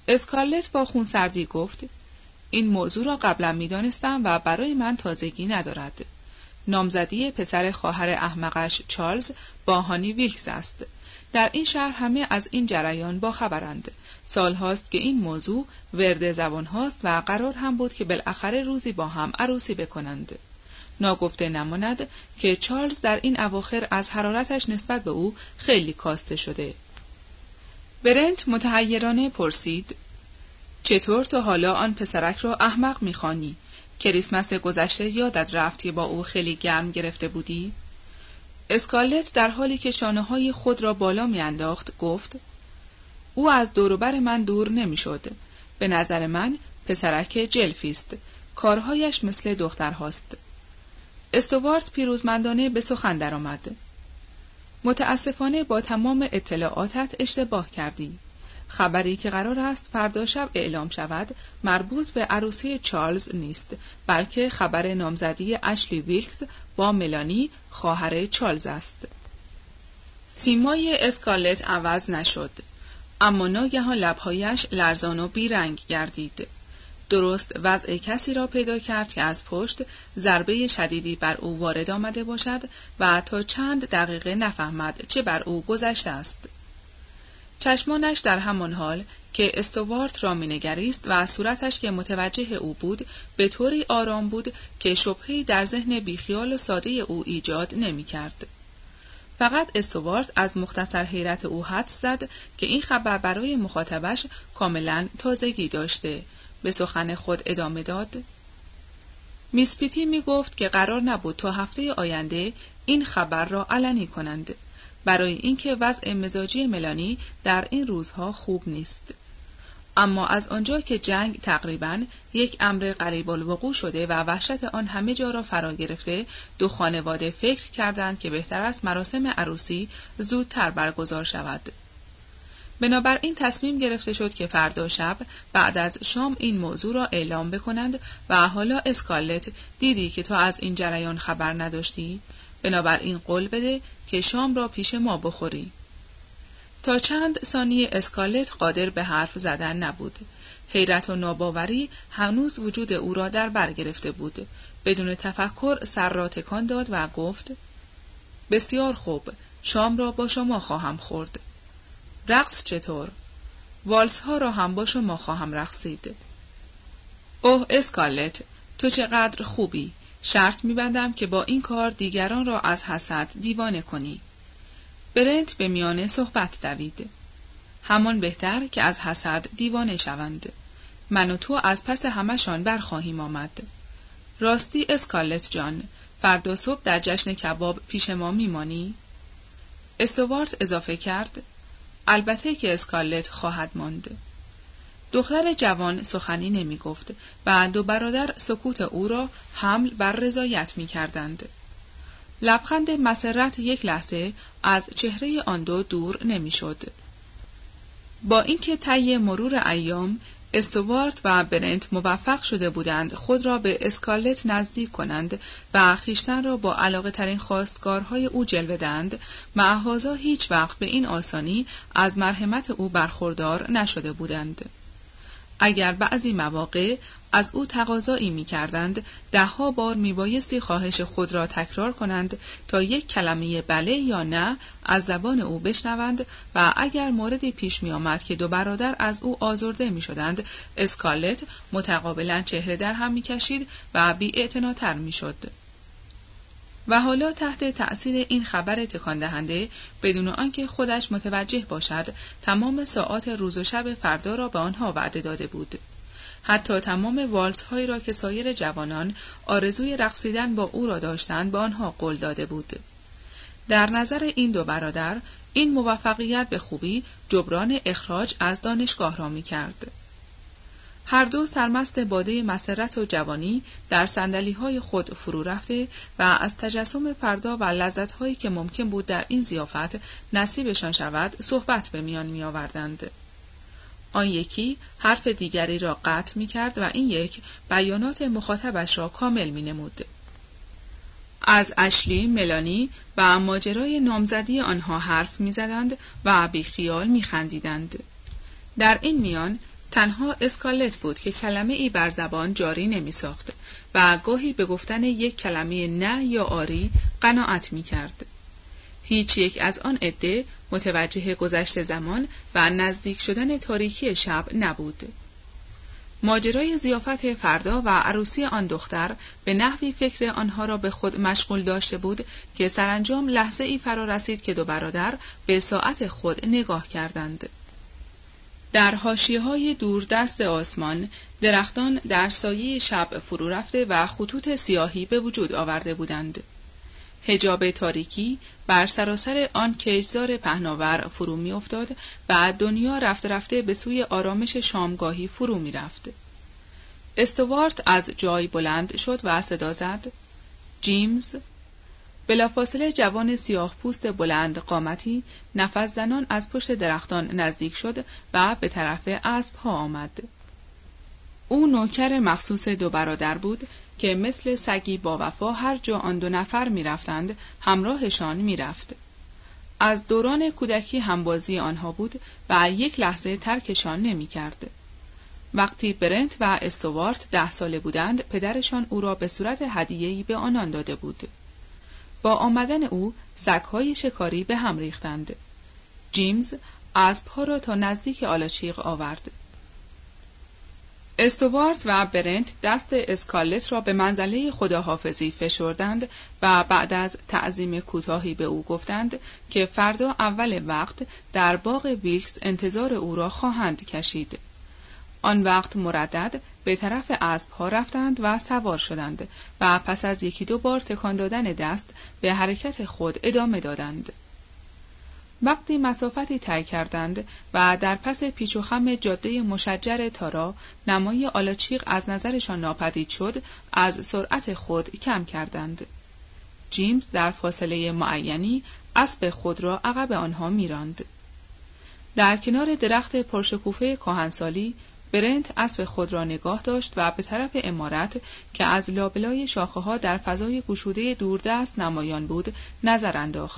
اسکارلت با خونسردی گفت: این موضوع را قبلا می‌دانستم و برای من تازگی ندارد. نامزدی پسر خواهر احمقش چارلز با هانی ویلکس است. در این شهر همه از این جریان باخبرند. سال هاست که این موضوع ورد زبان هاست و قرار هم بود که بالاخره روزی با هم عروسی بکنند. ناگفته نماند که چارلز در این اواخر از حرارتش نسبت به او خیلی کاسته شده. برنت متحیرانه پرسید: چطور تو حالا آن پسرک را احمق می‌خوانی؟ کریسمس گذشته یادت رفت که با او خیلی گرم گرفته بودی؟ اسکارلت در حالی که شانه‌های خود را بالا می‌انداخت گفت: او از دوروبر من دور نمی‌شد. به نظر من پسرک جلفی است. کارهایش مثل دخترهاست. استوارت پیروزمندانه به سخن درآمد: متاسفانه با تمام اطلاعاتت اشتباه کردی. خبری که قرار است فردا شب اعلام شود مربوط به عروسی چارلز نیست، بلکه خبر نامزدی اشلی ویلکس با ملانی خواهر چارلز است. سیمای اسکارلت عوض نشد، اما ناگهان لبهایش لرزان و بیرنگ گردید. درست وضع کسی را پیدا کرد که از پشت ضربه شدیدی بر او وارد آمده باشد و تا چند دقیقه نفهمد چه بر او گذشته است. چشمانش در همان حال که استوارت را می‌نگریست و صورتش که متوجه او بود به طوری آرام بود که شبهه‌ای در ذهن بیخیال و ساده او ایجاد نمی‌کرد. فقط استوارت از مختصر حیرت او حدس زد که این خبر برای مخاطبش کاملاً تازگی داشته. به سخن خود ادامه داد: میس پیتی میگفت که قرار نبود تا هفته آینده این خبر را علنی کنند، برای اینکه وضع مزاجی ملانی در این روزها خوب نیست. اما از آنجا که جنگ تقریباً یک امر قریب الوقوع شده و وحشت آن همه جا را فرا گرفته، دو خانواده فکر کردند که بهتر است مراسم عروسی زودتر برگزار شود. بنابراین تصمیم گرفته شد که فردا شب بعد از شام این موضوع را اعلام بکنند و حالا اسکارلت دیدی که تو از این جریان خبر نداشتی، بنابراین قول بده که شام را پیش ما بخوری. تا چند ثانیه اسکارلت قادر به حرف زدن نبود. حیرت و ناباوری هنوز وجود او را در بر گرفته بود. بدون تفکر سر را تکان داد و گفت: بسیار خوب، شام را با شما خواهم خورد. رقص چطور؟ والس ها را هم با شما خواهم رقصید. اوه اسکارلت، تو چقدر خوبی. شرط می‌بندم که با این کار دیگران را از حسد دیوانه کنی. برنت به میانه صحبت دوید: همان بهتر که از حسد دیوانه شوند. من و تو از پس همشان برخواهیم آمد. راستی اسکارلت جان، فردا صبح در جشن کباب پیش ما میمانی؟ استوارت اضافه کرد: البته که اسکارلت خواهد ماند. دختر جوان سخنی نمی گفت و دو برادر سکوت او را حمل بر رضایت می کردند. لبخند مسرت یک لحظه از چهره آن دو دور نمی شد. با اینکه طی مرور ایام استوارت و برنت موفق شده بودند خود را به اسکارلت نزدیک کنند و خویشتن را با علاقه ترین خواستگارهای او جلوه دهند، معهازا هیچ وقت به این آسانی از مرحمت او برخوردار نشده بودند. اگر بعضی مواقع از او تقاضایی می‌کردند، 10 بار میبایستی خواهش خود را تکرار کنند تا یک کلمه بله یا نه از زبان او بشنوند و اگر موردی پیش می‌آمد که دو برادر از او آزرده می‌شدند، اسکارلت متقابلا چهره در هم می‌کشید و بی‌اعتناتر می‌شد. و حالا تحت تأثیر این خبر تکان دهنده بدون آنکه خودش متوجه باشد تمام ساعات روز و شب فردا را به آنها وعده داده بود. حتی تمام والس هایی را که سایر جوانان آرزوی رقصیدن با او را داشتند به آنها قول داده بود. در نظر این دو برادر این موفقیت به خوبی جبران اخراج از دانشگاه را می کرد. هر دو سرمست باده مسرت و جوانی در صندلی‌های خود فرو رفته و از تجسم فردا و لذت‌هایی که ممکن بود در این ضیافت نصیبشان شود صحبت به میان می‌آوردند. آن یکی حرف دیگری را قطع می‌کرد و این یک بیانات مخاطبش را کامل می‌نمود. از اشلی، ملانی و ماجرای نامزدی آنها حرف می‌زدند و بیخیال می‌خندیدند. در این میان تنها اسکالت بود که کلمه ای بر زبان جاری نمی ساخت و گاهی به گفتن یک کلمه نه یا آری قناعت می کرد. هیچ یک از آن عده متوجه گذشت زمان و نزدیک شدن تاریکی شب نبود. ماجرای ضیافت فردا و عروسی آن دختر به نحوی فکر آنها را به خود مشغول داشته بود که سرانجام لحظه ای فرا رسید که دو برادر به ساعت خود نگاه کردند. در حاشیه‌های دوردست آسمان درختان در سایه شب فرو رفته و خطوط سیاهی به وجود آورده بودند. حجاب تاریکی بر سراسر آن کشتزار پهناور فرو می افتاد و دنیا رفته رفته به سوی آرامش شامگاهی فرو می رفت. استوارت از جای بلند شد و صدا زد: جیمز! بلافاصله جوان سیاه پوست بلند قامتی نفس زنان از پشت درختان نزدیک شد و به طرف اسب‌ها آمد. او نوکر مخصوص دو برادر بود که مثل سگی با وفا هر جا آن دو نفر می رفتند همراهشان می رفت. از دوران کودکی همبازی آنها بود و یک لحظه ترکشان نمی کرد. وقتی برنت و استوارت 10 ساله بودند پدرشان او را به صورت هدیه‌ای به آنان داده بود. با آمدن او سگ‌های شکاری به هم ریختند. جیمز اسب‌ها را تا نزدیک آلاچیق آورد. استوارت و برنت دست اسکالت را به منزله خداحافظی فشردند و بعد از تعظیم کوتاهی به او گفتند که فردا اول وقت در باغ ویلکس انتظار او را خواهند کشید. آن وقت مردد به طرف اسب‌ها رفتند و سوار شدند و پس از 1-2 بار تکان دادن دست به حرکت خود ادامه دادند. وقتی مسافتی طی کردند و در پس پیچ و خم جاده مشجر تارا نمای آلاچیق از نظرشان ناپدید شد، از سرعت خود کم کردند. جیمز در فاصله معینی اسب خود را عقب آنها می‌راند. در کنار درخت پرشکوفه کهنسالی برنت اسب خود را نگاه داشت و به طرف عمارت که از لابلای شاخه‌ها در فضای گشوده دوردست نمایان بود نظر انداخت.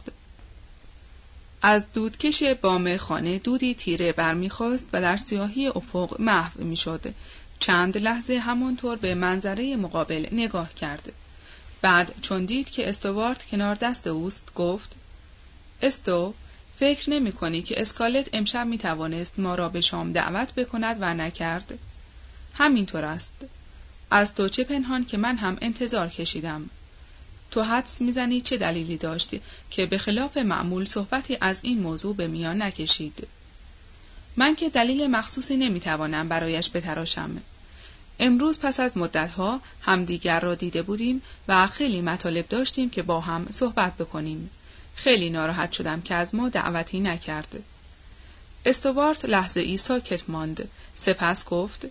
از دودکش بام خانه دودی تیره برمیخواست و در سیاهی افق محو میشد. چند لحظه همانطور به منظره مقابل نگاه کرد. بعد چون دید که استوارت کنار دست اوست گفت: استو، فکر نمی کنی که اسکالت امشب می توانست ما را به شام دعوت بکند و نکرد؟ همینطور است. از تو چه پنهان که من هم انتظار کشیدم. تو حدس میزنی چه دلیلی داشتی که به خلاف معمول صحبتی از این موضوع به میان نکشید؟ من که دلیل مخصوصی نمیتوانم برایش بتراشم. امروز پس از مدتها همدیگر را دیده بودیم و خیلی مطالب داشتیم که با هم صحبت بکنیم. خیلی ناراحت شدم که از ما دعوتی نکرد. استوارت لحظه ای ساکت ماند، سپس گفت: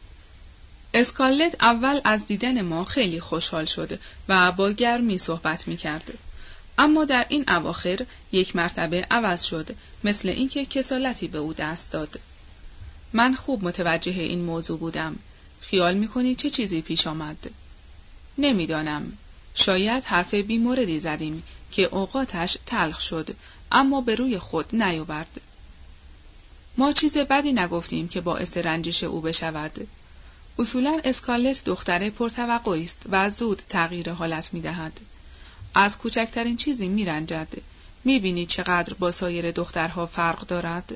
اسکالت اول از دیدن ما خیلی خوشحال شد و با گرمی صحبت می کرد. اما در این اواخر یک مرتبه عوض شد، مثل اینکه کسالتی به او دست داد. من خوب متوجه این موضوع بودم. خیال می کنی چه چیزی پیش آمد؟ نمیدانم. شاید حرف بی موردی زدیم که اوقاتش تلخ شد، اما به روی خود نیاورد. ما چیز بدی نگفتیم که باعث رنجش او بشود. اصولاً اسکالت دختر پرتوقعی است و زود تغییر حالت می‌دهد. از کوچکترین چیزی می‌رنجد. می‌بینی چقدر با سایر دخترها فرق دارد؟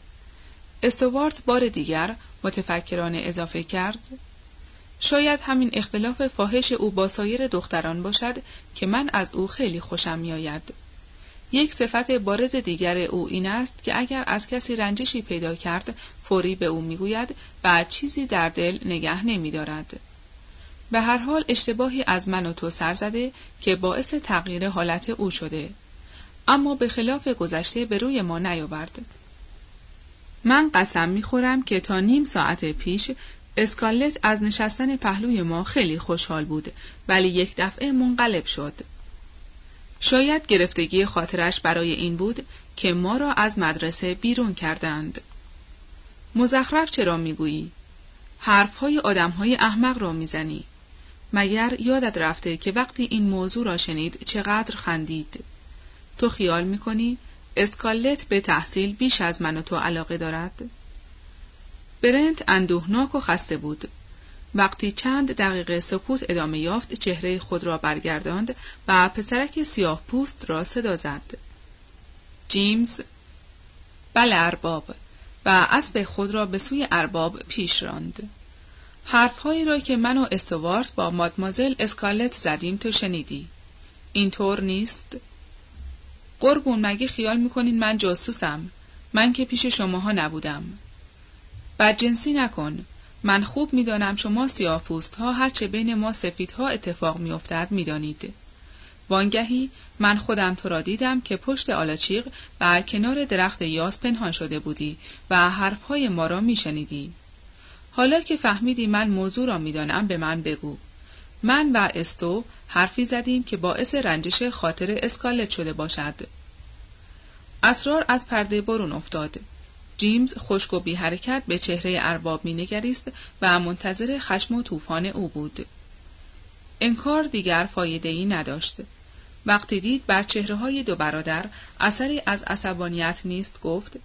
استوارت بار دیگر متفکرانه اضافه کرد: شاید همین اختلاف فاحش او با سایر دختران باشد که من از او خیلی خوشم می‌آید. یک صفت بارز دیگر او این است که اگر از کسی رنجشی پیدا کرد فوری به او میگوید و چیزی در دل نگه نمی‌دارد. به هر حال اشتباهی از من و تو سر زده که باعث تغییر حالت او شده، اما به خلاف گذشته به روی ما نیاورد. من قسم می‌خورم که تا نیم ساعت پیش اسکالت از نشستن پهلوی ما خیلی خوشحال بود، ولی یک دفعه منقلب شد. شاید گرفتگی خاطرش برای این بود که ما را از مدرسه بیرون کردند. مزخرف چرا میگویی؟ حرفهای آدمهای احمق را میزنی. مگر یادت رفته که وقتی این موضوع را شنید چقدر خندید؟ تو خیال میکنی اسکالت به تحصیل بیش از من و تو علاقه دارد؟ برنت اندوهناک و خسته بود. وقتی چند دقیقه سکوت ادامه یافت چهره خود را برگرداند و پسرک سیاه پوست را صدا زد. جیمز؟ بله ارباب، و اسب خود را به سوی ارباب پیش راند. حرفهایی را که من و استوارت با مادمازل اسکالت زدیم تو شنیدی. اینطور نیست؟ قربون، مگه خیال میکنین من جاسوسم؟ من که پیش شماها نبودم. بدجنسی نکن. من خوب میدانم شما سیاه پوست ها هرچه بین ما سفیدها اتفاق میافتد میدانید. وانگهی من خودم تو را دیدم که پشت آلاچیق و کنار درخت یاس پنهان شده بودی و حرفهای ما را میشنیدی. حالا که فهمیدی من موضوع را میدانم به من بگو. من و استو حرفی زدیم که باعث رنجش خاطر اسکالت شده باشد. اسرار از پرده برون افتاد. جیمز خشک و بی حرکت به چهره ارباب می نگریست و منتظر خشم و طوفان او بود. انکار دیگر فایده‌ای نداشت. وقتی دید بر چهره‌های دو برادر اثری از عصبانیت نیست گفت: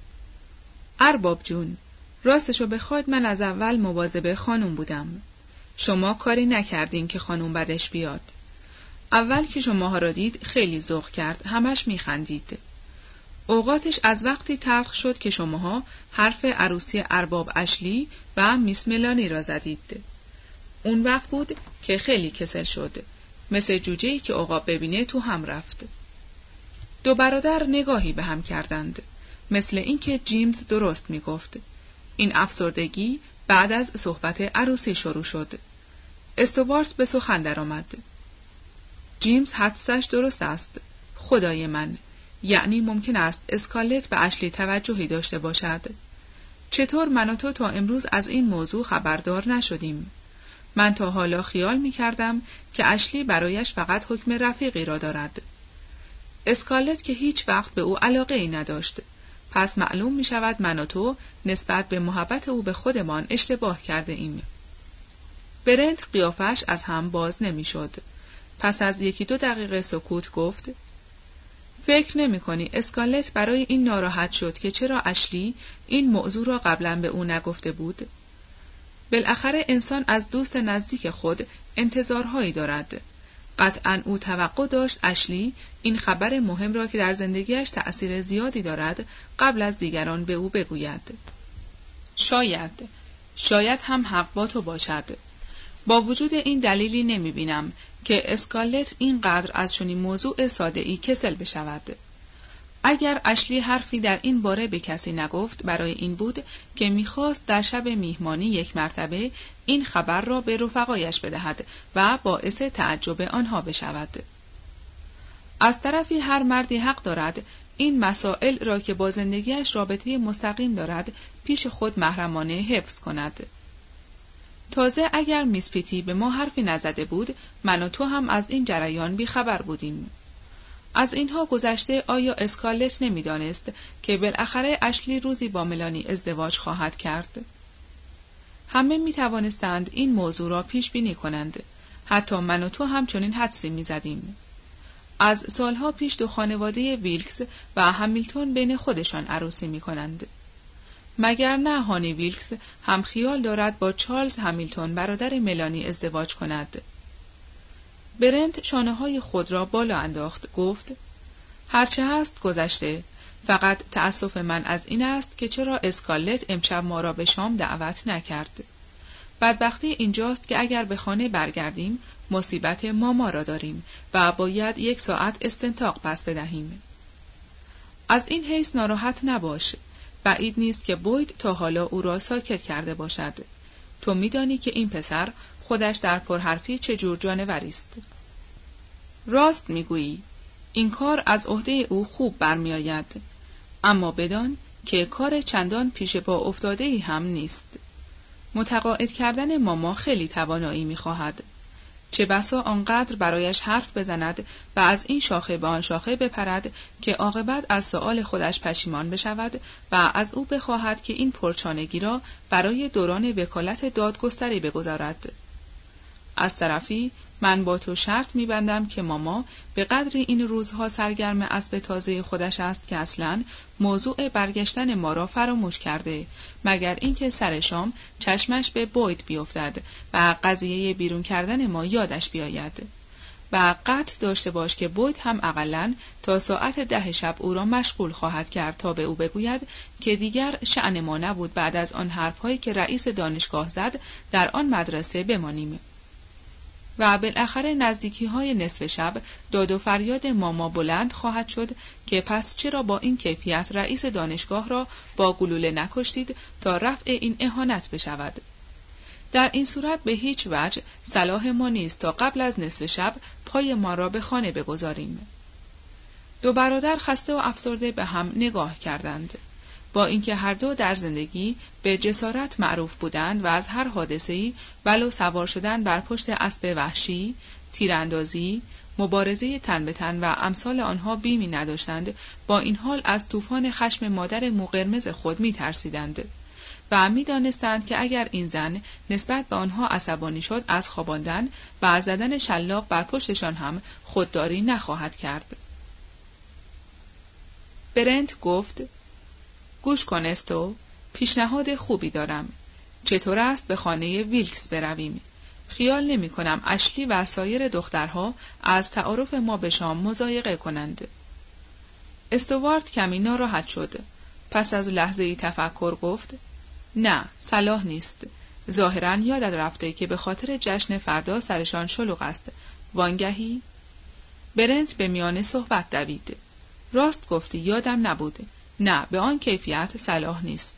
ارباب جون، راستشو بخواید من از اول مواظب خانم بودم. شما کاری نکردین که خانم بدش بیاد. اول که شماها را دید خیلی ذوق کرد، همش میخندید. اوقاتش از وقتی تلخ شد که شماها حرف عروسی ارباب اشلی و میس ملانی را زدید. اون وقت بود که خیلی کسل شد، مثل جوجه‌ای که عقاب ببینه تو هم رفت. دو برادر نگاهی به هم کردند، مثل اینکه جیمز درست میگفت. این افسردگی بعد از صحبت عروسی شروع شد. استوارت به سخن درآمد. جیمز حدسش درست است. خدای من، یعنی ممکن است اسکالت به اشلی توجهی داشته باشد. چطور من و تو تا امروز از این موضوع خبردار نشدیم؟ من تا حالا خیال می کردم که اشلی برایش فقط حکم رفیقی را دارد. اسکالت که هیچ وقت به او علاقه ای نداشت. پس معلوم می شود من و تو نسبت به محبت او به خودمان اشتباه کرده ایم. برنت قیافش از هم باز نمی شد. پس از 1-2 دقیقه سکوت گفت: فکر نمی کنی اسکالت برای این ناراحت شد که چرا اشلی این موضوع را قبلا به او نگفته بود؟ بالاخره انسان از دوست نزدیک خود انتظارهایی دارد. قطعاً او توقع داشت اشلی این خبر مهم را که در زندگیش تأثیر زیادی دارد قبل از دیگران به او بگوید. شاید هم حق با تو باشد. با وجود این دلیلی نمی بینم که اسکالت اینقدر از چنین موضوع ساده‌ای کسل بشود. اگر اشلی حرفی در این باره به کسی نگفت برای این بود که می‌خواست در شب میهمانی 1 مرتبه این خبر را به رفقایش بدهد و باعث تعجب آنها بشود. از طرفی هر مردی حق دارد این مسائل را که با زندگیش رابطه مستقیم دارد پیش خود محرمانه حفظ کند. تازه اگر میس پیتی به ما حرفی نزده بود، من و تو هم از این جریان بیخبر بودیم. از اینها گذشته آیا اسکالت نمی‌دانست که بالاخره اشلی روزی با ملانی ازدواج خواهد کرد؟ همه می‌توانستند این موضوع را پیش بینی کنند. حتی من و تو هم چنین حدسی می‌زدیم. از سالها پیش 2 خانواده ویلکس و همیلتون بین خودشان عروسی می‌کنند. مگر نه هانی ویلکس هم خیال دارد با چارلز همیلتون برادر ملانی ازدواج کند؟ برنت شانه‌های خود را بالا انداخت، گفت: هرچه هست گذشته. فقط تأسف من از این است که چرا اسکالت امشب ما را به شام دعوت نکرد. بدبختی اینجاست که اگر به خانه برگردیم مصیبت ماما را داریم و باید 1 ساعت استنطاق پس بدهیم. از این حیث ناراحت نباش. بعید نیست که بوید تا حالا او را ساکت کرده باشد. تو میدانی که این پسر خودش در پرحرفی چه جور جانوری است. راست میگویی. این کار از عهده او خوب برمیآید. اما بدان که کار چندان پیش پا افتاده‌ای هم نیست. متقاعد کردن ماما خیلی توانایی میخواهد. چه بسا آنقدر برایش حرف بزند و از این شاخه به آن شاخه بپرد که عاقبت از سؤال خودش پشیمان بشود و از او بخواهد که این پرچانگی را برای دوران وکالت دادگستری بگذارد. از طرفی من با تو شرط می‌بندم که ماما به قدری این روزها سرگرم اسب تازه خودش است که اصلاً موضوع برگشتن ما را فراموش کرده، مگر اینکه سر شام چشمش به بوید بیفتد و قضیه بیرون کردن ما یادش بیاید. و قطع داشته باش که بوید هم اقلاً تا ساعت 10 شب او را مشغول خواهد کرد تا به او بگوید که دیگر شأن ما نبود بعد از آن حرف‌هایی که رئیس دانشگاه زد در آن مدرسه بمانیم. و بالاخره نزدیکی‌های نصف شب داد و فریاد ماما بلند خواهد شد که پس چرا با این کیفیت رئیس دانشگاه را با گلوله نکشتید تا رفع این اهانت بشود. در این صورت به هیچ وجه صلاح ما نیست تا قبل از نصف شب پای ما را به خانه بگذاریم. دو برادر خسته و افسرده به هم نگاه کردند. با اینکه هر دو در زندگی به جسارت معروف بودند و از هر حادثه‌ای ولو سوار شدن بر پشت اسب وحشی، تیراندازی، مبارزه تن به تن و امثال آنها بیمی نداشتند، با این حال از طوفان خشم مادر موقرمز خود می‌ترسیدند و می‌دانستند که اگر این زن نسبت به آنها عصبانی شد از خواباندن و از زدن شلاق بر پشتشان هم خودداری نخواهد کرد. برنت گفت: گوش کن استو، پیشنهاد خوبی دارم. چطور است به خانه ویلکس برویم؟ خیال نمی کنم اشلی و سایر دخترها از تعارف ما به شام مضایقه کنند. استوارت کمی ناراحت شد. پس از لحظه‌ای تفکر گفت: نه، صلاح نیست. ظاهراً یادت رفته که به خاطر جشن فردا سرشان شلوغ است. وانگهی؟ برنت به میان صحبت دوید. راست گفتی، یادم نبود. نه، به آن کیفیت صلاح نیست.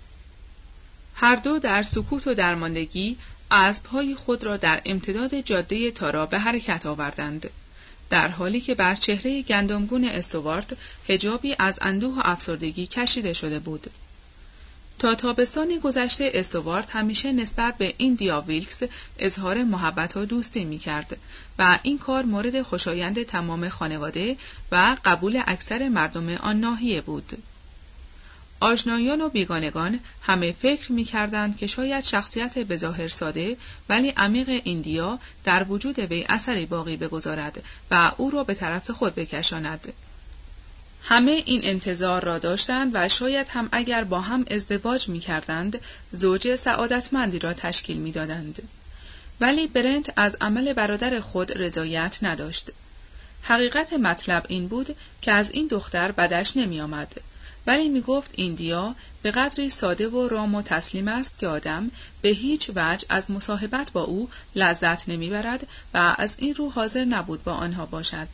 هر دو در سکوت و درماندگی اسب‌های خود را در امتداد جاده تارا به حرکت آوردند، در حالی که بر چهره گندمگون استوارت حجابی از اندوه و افسردگی کشیده شده بود. تا تابستان گذشته استوارت همیشه نسبت به ایندیا ویلکس اظهار محبت و دوستی می‌کرد و این کار مورد خوشایند تمام خانواده و قبول اکثر مردم آن ناحیه بود. آشنایان و بیگانگان همه فکر می‌کردند که شاید شخصیت بظاهر ساده ولی عمیق ایندیا در وجود وی اثری باقی بگذارد و او را به طرف خود بکشاند. همه این انتظار را داشتند و شاید هم اگر با هم ازدواج می‌کردند زوج سعادتمندی را تشکیل می‌دادند. ولی برنت از عمل برادر خود رضایت نداشت. حقیقت مطلب این بود که از این دختر بدش نمی‌آمد. ولی میگفت ایندیا به قدری ساده و رام و تسلیم است که آدم به هیچ وجه از مصاحبت با او لذت نمیبرد و از این رو حاضر نبود با آنها باشد.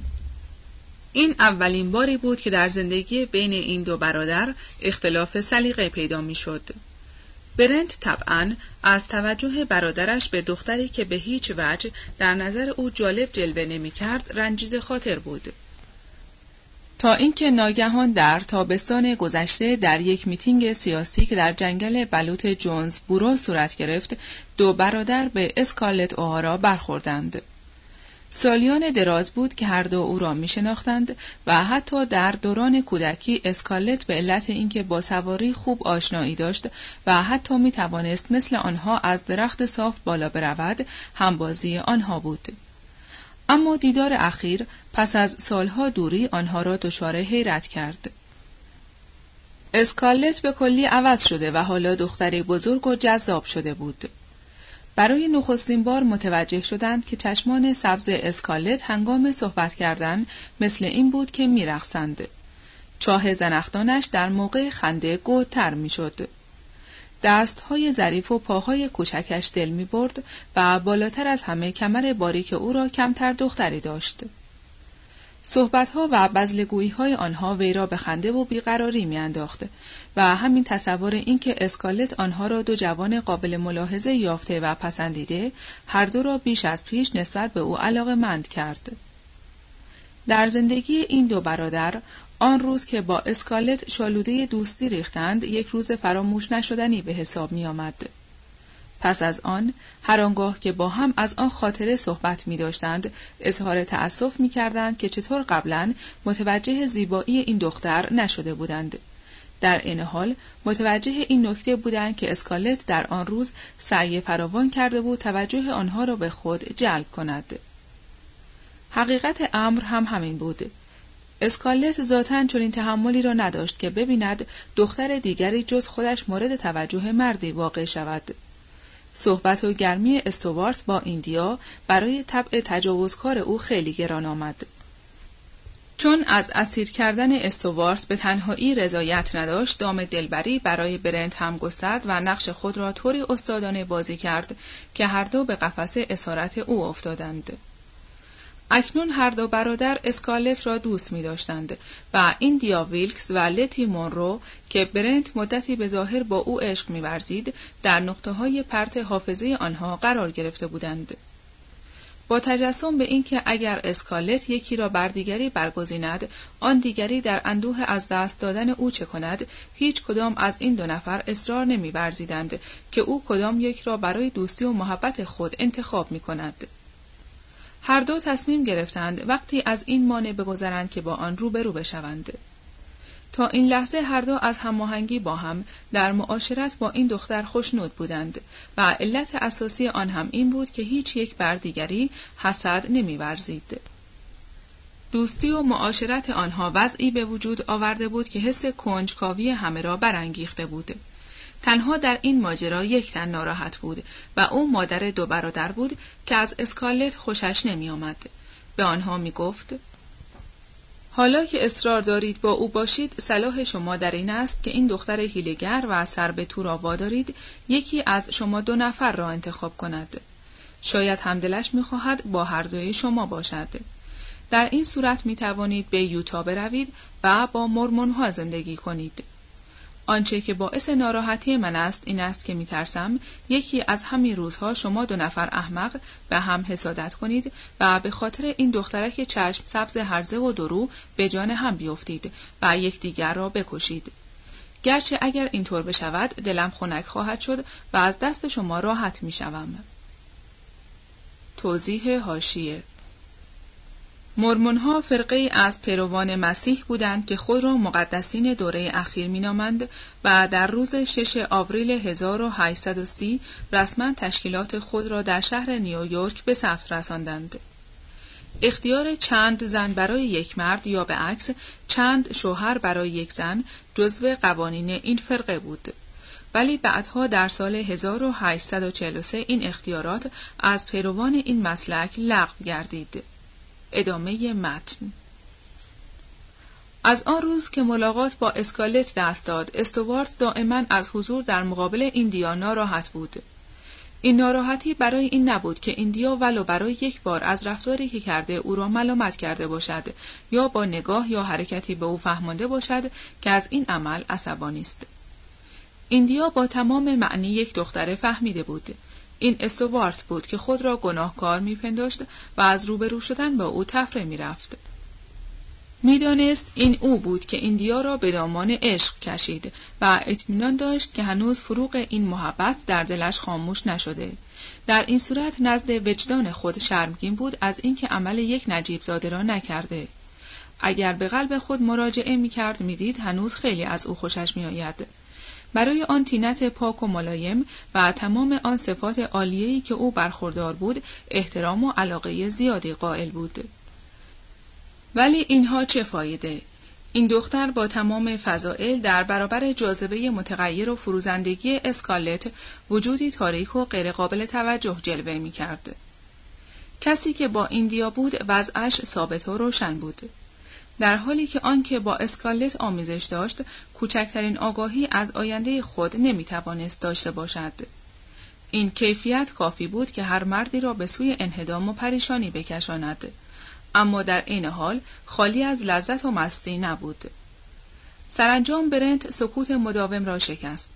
این اولین باری بود که در زندگی بین این دو برادر اختلاف سلیقه پیدا میشد. برنت طبعاً از توجه برادرش به دختری که به هیچ وجه در نظر او جالب جلوه نمی‌کرد رنجیده خاطر بود. تا اینکه ناگهان در تابستان گذشته در یک میتینگ سیاسی که در جنگل بلوط جونز بورو صورت گرفت، دو برادر به اسکارلت اوهارا برخوردند. سالیان دراز بود که هر دو او را میشناختند و حتی در دوران کودکی اسکارلت به علت اینکه با سواری خوب آشنایی داشت و حتی میتوانست مثل آنها از درخت صاف بالا برود، همبازی آنها بود. اما دیدار اخیر پس از سالها دوری آنها را دچار حیرت کرد. اسکارلت به کلی عوض شده و حالا دختری بزرگ و جذاب شده بود. برای نخستین بار متوجه شدند که چشمان سبز اسکارلت هنگام صحبت کردن مثل این بود که می‌رقصند. چاه زنخدانش در موقع خنده گودتر می‌شد. دستهای ظریف و پاهای کوچکش دل می‌برد و بالاتر از همه کمر باریک او را کمتر دختری داشت. صحبت‌ها و بزلگویی‌های آنها وی را به خنده و بیقراری می‌انداخت و همین تصور اینکه اسکارلت آنها را دو جوان قابل ملاحظه یافته و پسندیده، هر دو را بیش از پیش نسبت به او علاقه‌مند کرد. در زندگی این دو برادر آن روز که با اسکارلت شالوده دوستی ریختند یک روز فراموش نشدنی به حساب می آمد. پس از آن هر آنگاه که با هم از آن خاطره صحبت می داشتند اظهار تأسف می کردند که چطور قبلاً متوجه زیبایی این دختر نشده بودند. در این حال متوجه این نکته بودند که اسکارلت در آن روز سعی فراوان کرده بود توجه آنها را به خود جلب کند. حقیقت امر هم همین بود. اسکارلت ذاتاً چنین تحملی را نداشت که ببیند دختر دیگری جز خودش مورد توجه مردی واقع شود. صحبت و گرمی استوارت با ایندیا برای طبع تجاوزکار او خیلی گران آمد. چون از اسیر کردن استوارت به تنهایی رضایت نداشت، دام دلبری برای برنت هم گسترد و نقش خود را طوری استادانه بازی کرد که هر دو به قفس اسارت او افتادند. اکنون هر دو برادر اسکارلت را دوست می داشتند و ایندیا ویلکس و لتی مونرو که برنت مدتی به ظاهر با او عشق می ورزید در نقطه های پرت حافظه آنها قرار گرفته بودند. با تجسم به اینکه اگر اسکارلت یکی را بر دیگری برگزیند، آن دیگری در اندوه از دست دادن او چه کند، هیچ کدام از این دو نفر اصرار نمی ورزیدند که او کدام یک را برای دوستی و محبت خود انتخاب می کند. هر دو تصمیم گرفتند وقتی از این مانع بگذرند که با آن روبرو بشوند. تا این لحظه هر دو از هماهنگی با هم در معاشرت با این دختر خوشنود بودند و علت اساسی آن هم این بود که هیچ یک بر دیگری حسد نمی‌ورزید. دوستی و معاشرت آنها وضعی به وجود آورده بود که حس کنجکاوی همه را برانگیخته بود. تنها در این ماجرا یک تن ناراحت بود و او مادر دو برادر بود که از اسکارلت خوشش نمی آمد. به آنها می گفت: حالا که اصرار دارید با او باشید، صلاح شما در این است که این دختر حیله‌گر و سر به تو را وادارید یکی از شما دو نفر را انتخاب کند. شاید همدلش می خواهد با هر دوی شما باشد. در این صورت می توانید به یوتا بروید و با مورمون‌ها زندگی کنید. آنچه که باعث ناراحتی من است این است که می‌ترسم یکی از همین روزها شما دو نفر احمق به هم حسادت کنید و به خاطر این دخترک چشم سبز هرزه و درو به جان هم بیفتید و یکدیگر را بکشید. گرچه اگر اینطور بشود دلم خنک خواهد شد و از دست شما راحت می‌شوم. توضیح حاشیه: مورمون‌ها فرقه‌ای از پیروان مسیح بودند که خود را مقدسین دوره اخیر می‌نامند و در روز 6 آوریل 1830 رسما تشکیلات خود را در شهر نیویورک به ثبت رساندند. اختیار چند زن برای یک مرد یا به عکس چند شوهر برای یک زن جزو قوانین این فرقه بود. ولی بعدها در سال 1843 این اختیارات از پیروان این مسلک لغو گردید. ادامه متن. از آن روز که ملاقات با اسکارلت دست داد، استوارت دائما از حضور در مقابل ایندیا ناراحت بود. این ناراحتی برای این نبود که ایندیا ولو برای یک بار از رفتاری که کرده او را ملامت کرده باشد یا با نگاه یا حرکتی به او فهمانده باشد که از این عمل عصبانی است. ایندیا با تمام معنی یک دختر فهمیده بود. این استوارت بود که خود را گناهکار می‌پنداشت و از روبرو شدن با او تفره می‌رفت. می‌دانست این او بود که ایندیا را به دامان عشق کشید و اطمینان داشت که هنوز فروغ این محبت در دلش خاموش نشده. در این صورت نزد وجدان خود شرمگین بود از اینکه عمل یک نجیب زاده را نکرده. اگر به قلب خود مراجعه می‌کرد می‌دید هنوز خیلی از او خوشش می‌آید. برای آن طینت پاک و ملایم و تمام آن صفات عالیه‌ای که او برخوردار بود احترام و علاقه زیادی قائل بود. ولی اینها چه فایده؟ این دختر با تمام فضائل در برابر جاذبه متغیر و فروزندگی اسکارلت وجودی تاریک و غیر قابل توجه جلوه می کرد. کسی که با ایندیا بود وضعش ثابت و روشن بود. در حالی که آنکه با اسکارلت آمیزش داشت، کوچکترین آگاهی از آینده خود نمیتوانست داشته باشد. این کیفیت کافی بود که هر مردی را به سوی انهدام و پریشانی بکشاند، اما در عین حال خالی از لذت و مستی نبود. سرانجام برنت سکوت مداوم را شکست.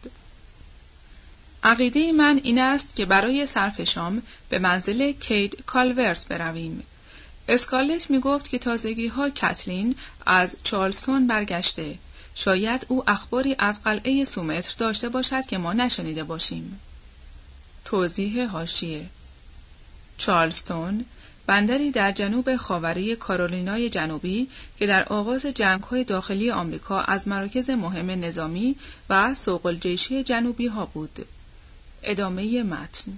عقیده من این است که برای صرف شام به منزل کید کالورت برویم. اسکارلت می گفت که تازگی‌ها کتلین از چارلستون برگشته. شاید او اخباری از قلعه سومتر داشته باشد که ما نشنیده باشیم. توضیح حاشیه: چارلستون بندری در جنوب خاوری کارولینای جنوبی که در آغاز جنگ‌های داخلی آمریکا از مراکز مهم نظامی و سوق الجیشی جنوبی ها بود. ادامه متن.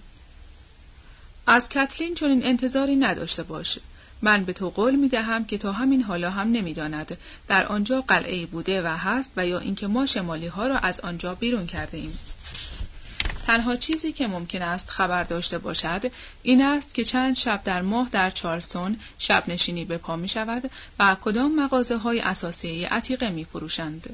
از کتلین چنین انتظاری نداشته باش. من به تو قول می دهم که تا همین حالا هم نمی داند در آنجا قلعه‌ای بوده و هست و یا اینکه ما شمالی ها را از آنجا بیرون کرده ایم. تنها چیزی که ممکن است خبر داشته باشد این است که چند شب در ماه در چارلستون شب نشینی به پا می شود و کدام مغازه های اساسی عتیقه می فروشند.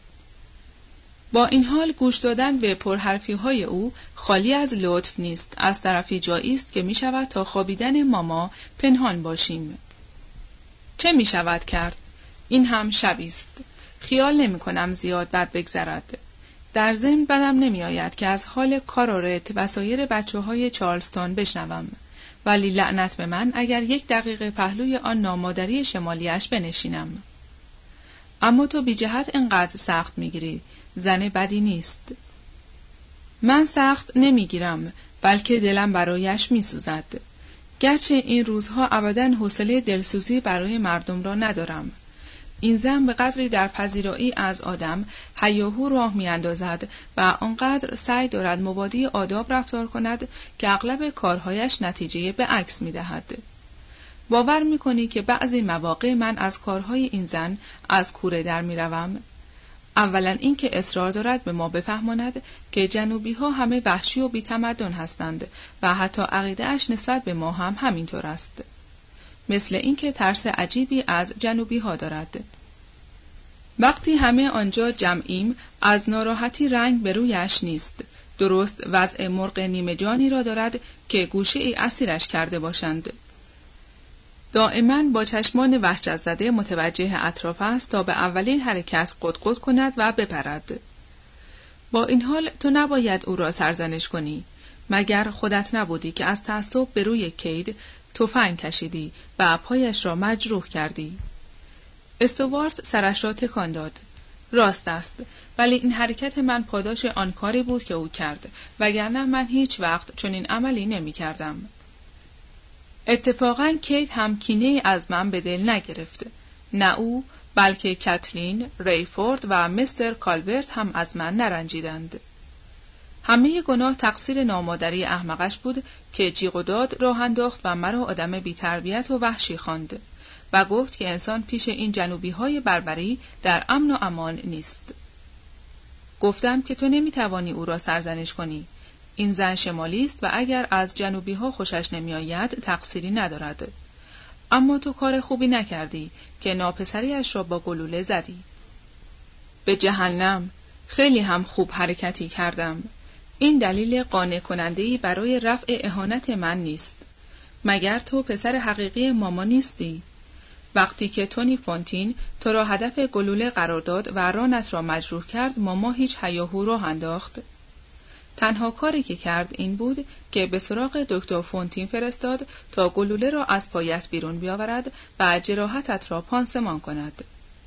با این حال گوش دادن به پرحرفی های او خالی از لطف نیست. از طرفی جایی است که می شود تا خوابیدن ماما پنهان باشیم. چه می شود کرد؟ این هم شبی است. خیال نمی کنم زیاد بد بگذرد. در ضمن بدم نمی آید که از حال کارورت و سایر بچه های چارلستون بشنوم. ولی لعنت به من اگر 1 دقیقه پهلوی آن نامادری شمالیش بنشینم. اما تو بی جهت اینقدر سخت می گیری. زن بدی نیست. من سخت نمی گیرم بلکه دلم برایش می سوزد. گرچه این روزها ابداً حوصله دلسوزی برای مردم را ندارم. این زن به قدری در پذیرایی از آدم هیاهو راه می اندازد و آنقدر سعی دارد مبادی آداب رفتار کند که اغلب کارهایش نتیجه به عکس می دهد. باور می کنی که بعضی مواقع من از کارهای این زن از کوره در می روم؟ اولا این که اصرار دارد به ما بفهماند که جنوبی ها همه وحشی و بی‌تمدن هستند و حتی عقیده اش نسبت به ما هم همینطور است. مثل این که ترس عجیبی از جنوبی ها دارد. وقتی همه آنجا جمعیم از ناراحتی رنگ به رویش نیست. درست وضع مرغ نیمه جانی را دارد که گوشه ای اسیرش کرده باشند. دائما با چشمان وحشت زده متوجه اطراف است تا به اولین حرکت قدقد کند و بپرد. با این حال تو نباید او را سرزنش کنی. مگر خودت نبودی که از تعصب به روی کید تفنگ کشیدی و پایش را مجروح کردی؟ استوارت سرش را تکان داد. راست است، ولی این حرکت من پاداش آن کاری بود که او کرد، وگرنه من هیچ وقت چنین عملی نمی کردم. اتفاقاً کیت هم کینه از من به دل نگرفت. نه او، بلکه کتلین، ریفورد و مستر کالورت هم از من نرنجیدند. همه گناه تقصیر نامادری احمقش بود که جیغ و داد راه انداخت و مرا آدم بی‌تربیت و وحشی خواند و گفت که انسان پیش این جنوبی‌های بربری در امن و امان نیست. گفتم که تو نمی‌توانی او را سرزنش کنی. این زن شمالی است و اگر از جنوبی ها خوشش نمی آید تقصیری ندارد. اما تو کار خوبی نکردی که ناپسریش را با گلوله زدی. به جهنم، خیلی هم خوب حرکتی کردم. این دلیل قانع کننده‌ای برای رفع اهانت من نیست. مگر تو پسر حقیقی ماما نیستی؟ وقتی که تونی فونتین تو را هدف گلوله قرار داد و رانت را مجروح کرد، ماما هیچ هیاهو راه انداخت. تنها کاری که کرد این بود که به سراغ دکتر فونتین فرستاد تا گلوله را از پایت بیرون بیاورد و جراحتت را پانسمان کند.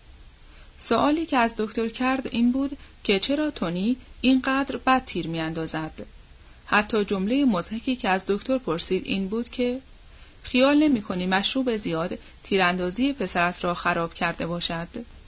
سوالی که از دکتر کرد این بود که چرا تونی اینقدر بد تیر می اندازد. حتی جمله مضحکی که از دکتر پرسید این بود که خیال نمی کنی مشروب زیاد تیراندازی پسرت را خراب کرده باشد؟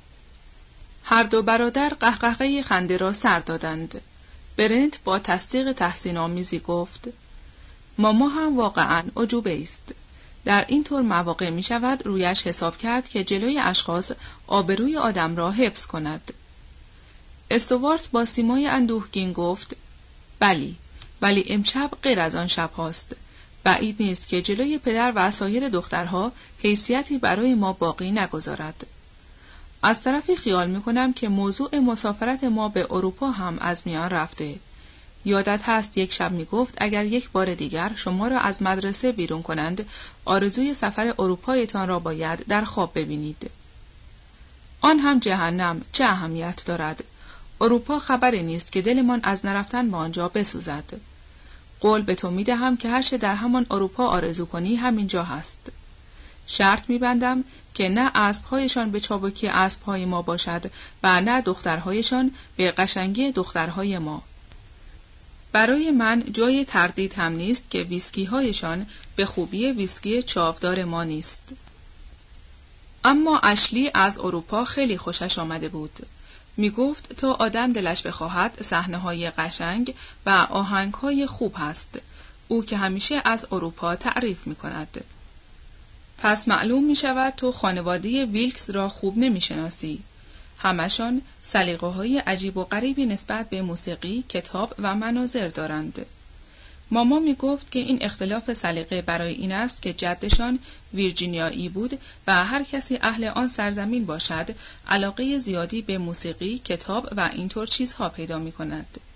هر دو برادر قهقهه خنده را سر دادند. برنت با تصدیق تحسین آمیزی گفت ماما هم واقعاً عجوبه است. در این طور مواقع می شود رویش حساب کرد که جلوی اشخاص آبروی آدم را حفظ کند. استوارت با سیمای اندوهگین گفت بلی، ولی امشب غیر از آن شب هاست. بعید نیست که جلوی پدر و سایر دخترها حیثیتی برای ما باقی نگذارد. از طرفی خیال میکنم که موضوع مسافرت ما به اروپا هم از میان رفته. یادت هست یک شب میگفت اگر یک بار دیگر شما را از مدرسه بیرون کنند، آرزوی سفر اروپایتان را باید در خواب ببینید. آن هم جهنم، چه اهمیت دارد؟ اروپا خبری نیست که دلمان از نرفتن به آنجا بسوزد. قول به تو میدهم که هر چه در همان اروپا آرزو کنی همینجا هست. شرط میبندم که نه اسب‌هایشان به چابکی اسب‌های ما باشد و نه دخترهایشان به قشنگی دخترهای ما. برای من جای تردید هم نیست که ویسکی هایشان به خوبی ویسکی چاودار ما نیست. اما اشلی از اروپا خیلی خوشش آمده بود. می گفت تا آدم دلش بخواهد صحنه‌های قشنگ و آهنگ‌های خوب هست. او که همیشه از اروپا تعریف می کند. پس معلوم می شود تو خانواده ویلکس را خوب نمی شناسی. همشان سلیقه‌های عجیب و غریبی نسبت به موسیقی، کتاب و مناظر دارند. ماما می گفت که این اختلاف سلیقه برای این است که جدشان ویرجینیایی بود و هر کسی اهل آن سرزمین باشد علاقه زیادی به موسیقی، کتاب و اینطور چیزها پیدا می کند.